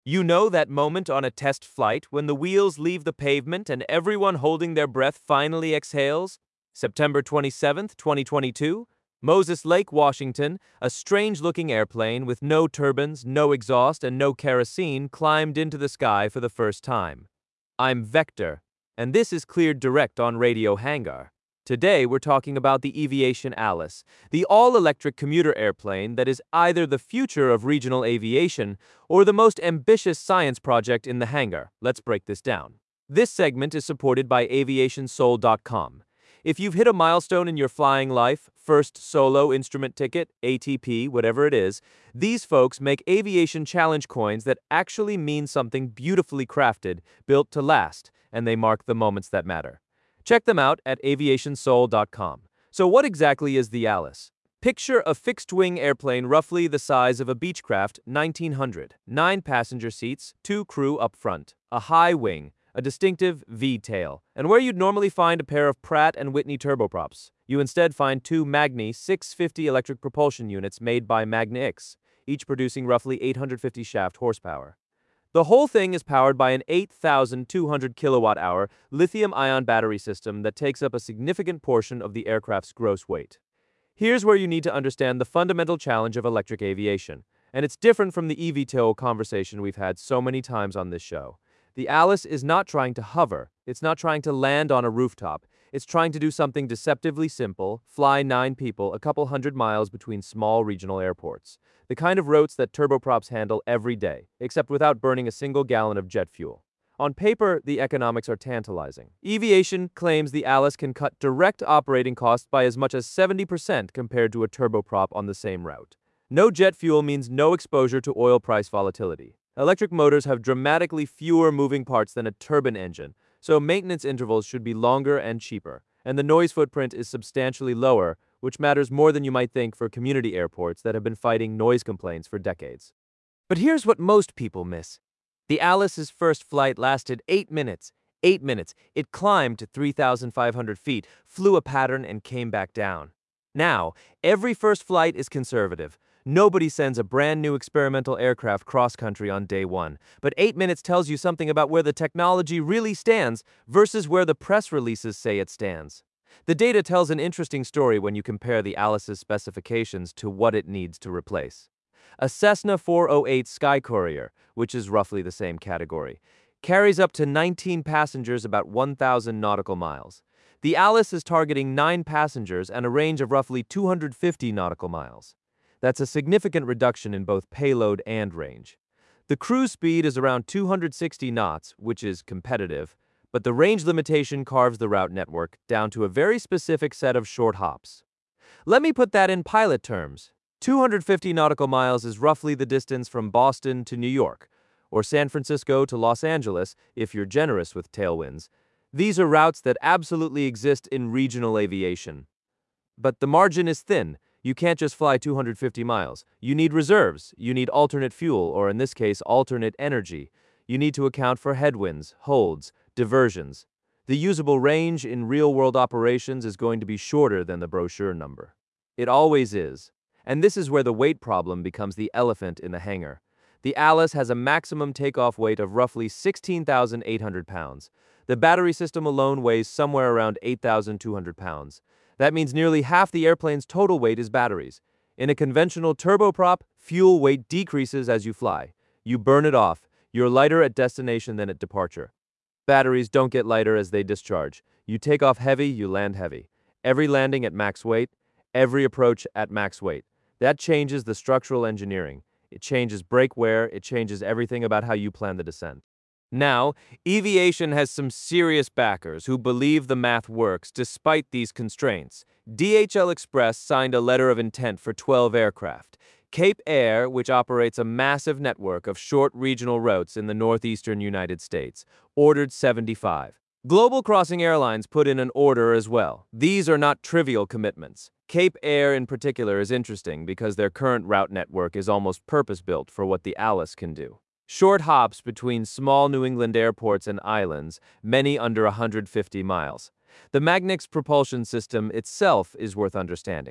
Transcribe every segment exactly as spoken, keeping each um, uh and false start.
You know that moment on a test flight when the wheels leave the pavement and everyone holding their breath finally exhales? September twenty-seventh, twenty twenty-two, Moses Lake, Washington, a strange-looking airplane with no turbines, no exhaust, and no kerosene climbed into the sky for the first time. I'm Vector, and this is Cleared Direct on Radio Hangar. Today we're talking about the Eviation Alice, the all-electric commuter airplane that is either the future of regional aviation or the most ambitious science project in the hangar. Let's break this down. This segment is supported by aviation soul dot com. If you've hit a milestone in your flying life, first solo instrument ticket, A T P, whatever it is, these folks make aviation challenge coins that actually mean something beautifully crafted, built to last, and they mark the moments that matter. Check them out at aviation soul dot com. So what exactly is the Alice? Picture a fixed-wing airplane roughly the size of a Beechcraft nineteen hundred, nine passenger seats, two crew up front, a high wing, a distinctive V-tail, and where you'd normally find a pair of Pratt and Whitney turboprops, you instead find two Magni six fifty electric propulsion units made by Magnix, each producing roughly eight hundred fifty shaft horsepower. The whole thing is powered by an eight thousand two hundred kilowatt hour lithium-ion battery system that takes up a significant portion of the aircraft's gross weight. Here's where you need to understand the fundamental challenge of electric aviation, and it's different from the eVTOL conversation we've had so many times on this show. The Alice is not trying to hover, it's not trying to land on a rooftop, it's trying to do something deceptively simple, fly nine people a couple hundred miles between small regional airports. The kind of routes that turboprops handle every day, except without burning a single gallon of jet fuel. On paper, the economics are tantalizing. Eviation claims the Alice can cut direct operating costs by as much as seventy percent compared to a turboprop on the same route. No jet fuel means no exposure to oil price volatility. Electric motors have dramatically fewer moving parts than a turbine engine, so maintenance intervals should be longer and cheaper, and the noise footprint is substantially lower, which matters more than you might think for community airports that have been fighting noise complaints for decades. But here's what most people miss. The Alice's first flight lasted eight minutes. Eight minutes. It climbed to three thousand five hundred feet, flew a pattern, and came back down. Now, every first flight is conservative. Nobody sends a brand new experimental aircraft cross-country on day one, but eight minutes tells you something about where the technology really stands versus where the press releases say it stands. The data tells an interesting story when you compare the Alice's specifications to what it needs to replace. A Cessna four oh eight Sky Courier, which is roughly the same category, carries up to nineteen passengers about one thousand nautical miles. The Alice is targeting nine passengers and a range of roughly two hundred fifty nautical miles. That's a significant reduction in both payload and range. The cruise speed is around two hundred sixty knots, which is competitive, but the range limitation carves the route network down to a very specific set of short hops. Let me put that in pilot terms. two hundred fifty nautical miles is roughly the distance from Boston to New York, or San Francisco to Los Angeles if you're generous with tailwinds. These are routes that absolutely exist in regional aviation. But the margin is thin. You can't just fly two hundred fifty miles. You need reserves. You need alternate fuel, or in this case, alternate energy. You need to account for headwinds, holds, diversions. The usable range in real-world operations is going to be shorter than the brochure number. It always is. And this is where the weight problem becomes the elephant in the hangar. The Alice has a maximum takeoff weight of roughly sixteen thousand eight hundred pounds. The battery system alone weighs somewhere around eight thousand two hundred pounds. That means nearly half the airplane's total weight is batteries. In a conventional turboprop, fuel weight decreases as you fly. You burn it off. You're lighter at destination than at departure. Batteries don't get lighter as they discharge. You take off heavy, you land heavy. Every landing at max weight, every approach at max weight. That changes the structural engineering. It changes brake wear, it changes everything about how you plan the descent. Now, Eviation has some serious backers who believe the math works despite these constraints. D H L Express signed a letter of intent for twelve aircraft. Cape Air, which operates a massive network of short regional routes in the northeastern United States, ordered seventy-five. Global Crossing Airlines put in an order as well. These are not trivial commitments. Cape Air in particular is interesting because their current route network is almost purpose-built for what the Alice can do. Short hops between small New England airports and islands, many under one hundred fifty miles. The Magnix propulsion system itself is worth understanding.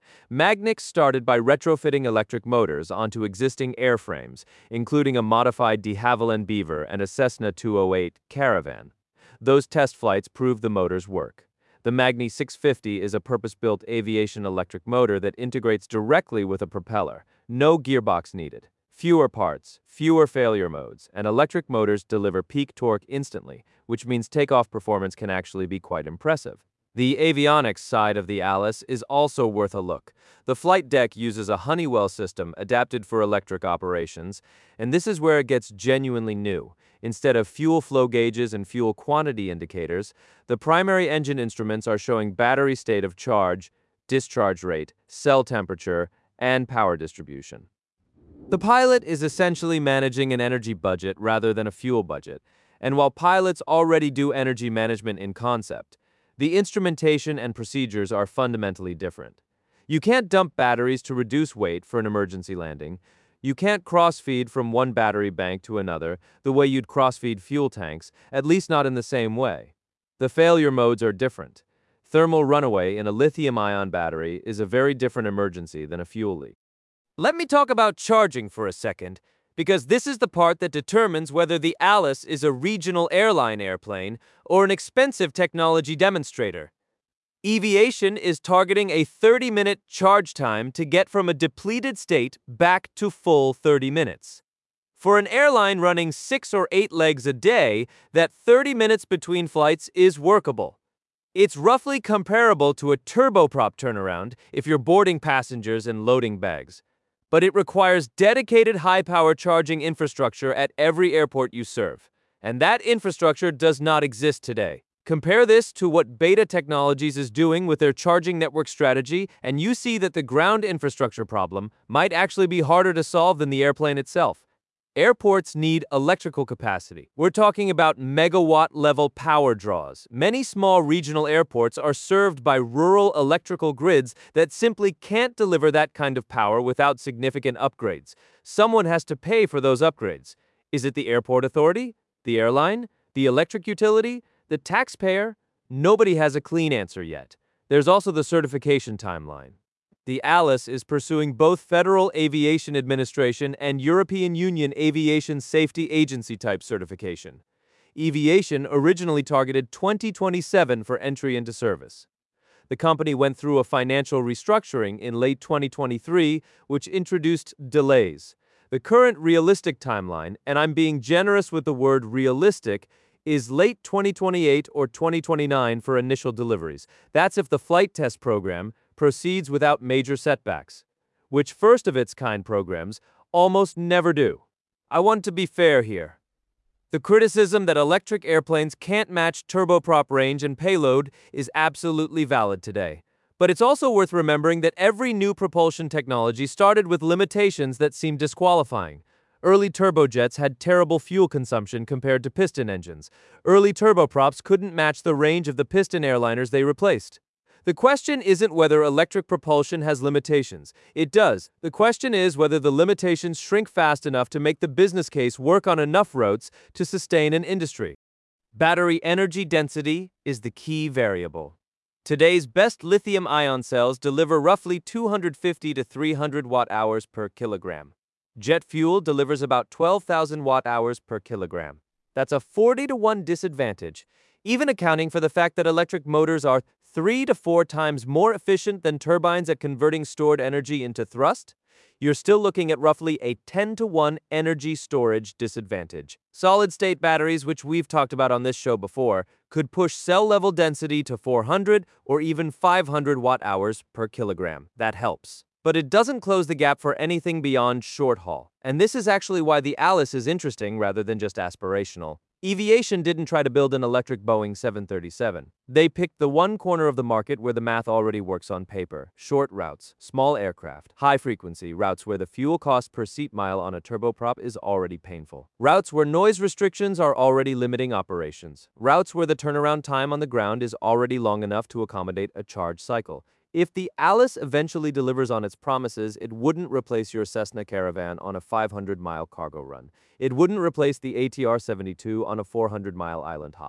Magnix started by retrofitting electric motors onto existing airframes, including a modified de Havilland Beaver and a Cessna two oh eight Caravan. Those test flights proved the motors work. The Magni six fifty is a purpose-built aviation electric motor that integrates directly with a propeller. No gearbox needed. Fewer parts, fewer failure modes, and electric motors deliver peak torque instantly, which means takeoff performance can actually be quite impressive. The avionics side of the Alice is also worth a look. The flight deck uses a Honeywell system adapted for electric operations, and this is where it gets genuinely new. Instead of fuel flow gauges and fuel quantity indicators, the primary engine instruments are showing battery state of charge, discharge rate, cell temperature, and power distribution. The pilot is essentially managing an energy budget rather than a fuel budget, and while pilots already do energy management in concept, the instrumentation and procedures are fundamentally different. You can't dump batteries to reduce weight for an emergency landing. You can't cross-feed from one battery bank to another the way you'd cross-feed fuel tanks, at least not in the same way. The failure modes are different. Thermal runaway in a lithium-ion battery is a very different emergency than a fuel leak. Let me talk about charging for a second, because this is the part that determines whether the Alice is a regional airline airplane or an expensive technology demonstrator. Eviation is targeting a thirty-minute charge time to get from a depleted state back to full thirty minutes. For an airline running six or eight legs a day, that thirty minutes between flights is workable. It's roughly comparable to a turboprop turnaround if you're boarding passengers and loading bags. But it requires dedicated high-power charging infrastructure at every airport you serve. And that infrastructure does not exist today. Compare this to what Beta Technologies is doing with their charging network strategy, and you see that the ground infrastructure problem might actually be harder to solve than the airplane itself. Airports need electrical capacity. We're talking about megawatt-level power draws. Many small regional airports are served by rural electrical grids that simply can't deliver that kind of power without significant upgrades. Someone has to pay for those upgrades. Is it the airport authority? The airline? The electric utility? The taxpayer? Nobody has a clean answer yet. There's also the certification timeline. The Alice is pursuing both Federal Aviation Administration and European Union Aviation Safety Agency type certification. Eviation originally targeted twenty twenty-seven for entry into service. The company went through a financial restructuring in late twenty twenty-three, which introduced delays. The current realistic timeline, and I'm being generous with the word realistic, is late twenty twenty-eight or twenty twenty-nine for initial deliveries. That's if the flight test program proceeds without major setbacks, which first-of-its-kind programs almost never do. I want to be fair here. The criticism that electric airplanes can't match turboprop range and payload is absolutely valid today. But it's also worth remembering that every new propulsion technology started with limitations that seem disqualifying. Early turbojets had terrible fuel consumption compared to piston engines. Early turboprops couldn't match the range of the piston airliners they replaced. The question isn't whether electric propulsion has limitations. It does. The question is whether the limitations shrink fast enough to make the business case work on enough routes to sustain an industry. Battery energy density is the key variable. Today's best lithium-ion cells deliver roughly two hundred fifty to three hundred watt-hours per kilogram. Jet fuel delivers about twelve thousand watt-hours per kilogram. That's a forty to one disadvantage, even accounting for the fact that electric motors are three to four times more efficient than turbines at converting stored energy into thrust. You're still looking at roughly a ten to one energy storage disadvantage. Solid-state batteries, which we've talked about on this show before, could push cell-level density to four hundred or even five hundred watt-hours per kilogram. That helps. But it doesn't close the gap for anything beyond short haul. And this is actually why the Alice is interesting rather than just aspirational. Eviation didn't try to build an electric Boeing seven thirty-seven. They picked the one corner of the market where the math already works on paper. Short routes, small aircraft, high-frequency routes where the fuel cost per seat mile on a turboprop is already painful. Routes where noise restrictions are already limiting operations. Routes where the turnaround time on the ground is already long enough to accommodate a charge cycle. If the Alice eventually delivers on its promises, it wouldn't replace your Cessna Caravan on a five hundred mile cargo run. It wouldn't replace the A T R seventy-two on a four hundred mile island hop.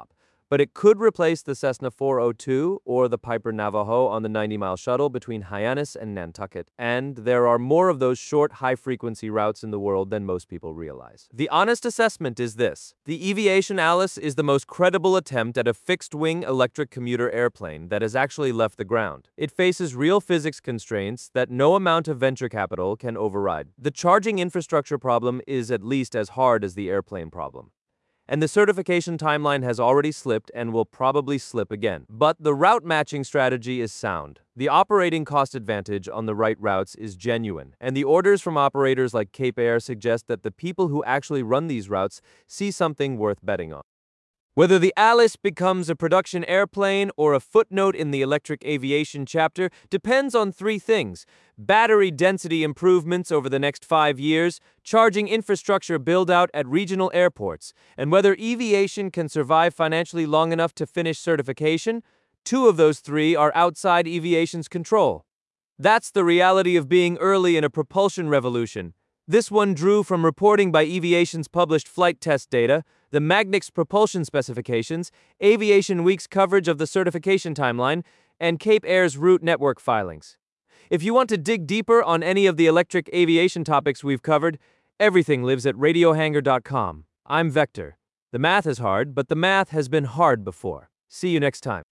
but it could replace the Cessna four oh two or the Piper Navajo on the ninety mile shuttle between Hyannis and Nantucket, and there are more of those short, high-frequency routes in the world than most people realize. The honest assessment is this: the Eviation Alice is the most credible attempt at a fixed-wing electric commuter airplane that has actually left the ground. It faces real physics constraints that no amount of venture capital can override. The charging infrastructure problem is at least as hard as the airplane problem. And the certification timeline has already slipped and will probably slip again. But the route matching strategy is sound. The operating cost advantage on the right routes is genuine, and the orders from operators like Cape Air suggest that the people who actually run these routes see something worth betting on. Whether the Alice becomes a production airplane or a footnote in the electric aviation chapter depends on three things: battery density improvements over the next five years, charging infrastructure build-out at regional airports, and whether Eviation can survive financially long enough to finish certification. Two of those three are outside Eviation's control. That's the reality of being early in a propulsion revolution. This one drew from reporting by Eviation's published flight test data, the Magnix propulsion specifications, Aviation Week's coverage of the certification timeline, and Cape Air's route network filings. If you want to dig deeper on any of the electric aviation topics we've covered, everything lives at radio hangar dot com. I'm Vector. The math is hard, but the math has been hard before. See you next time.